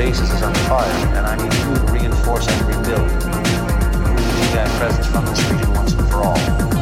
bases is under fire, and I need you to reinforce and rebuild. Remove the GDI presence from this region once and for all.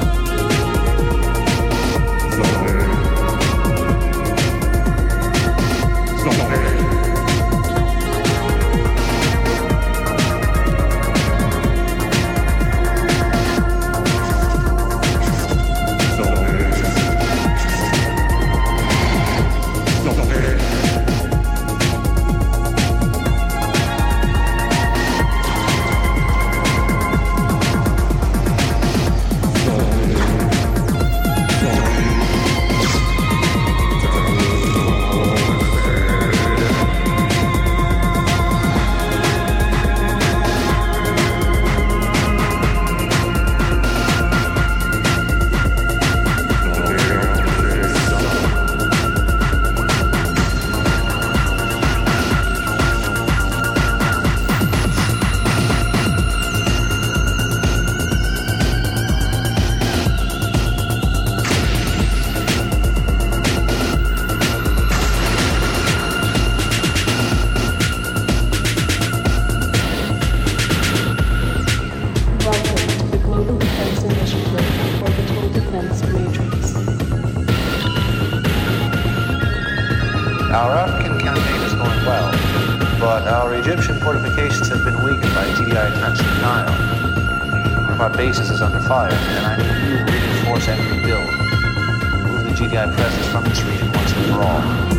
Our African campaign is going well, but our Egyptian fortifications have been weakened by GDI attacks from Nile. One of our bases is under fire, and I need you to reinforce and rebuild. Remove the GDI presence from this region once and for all.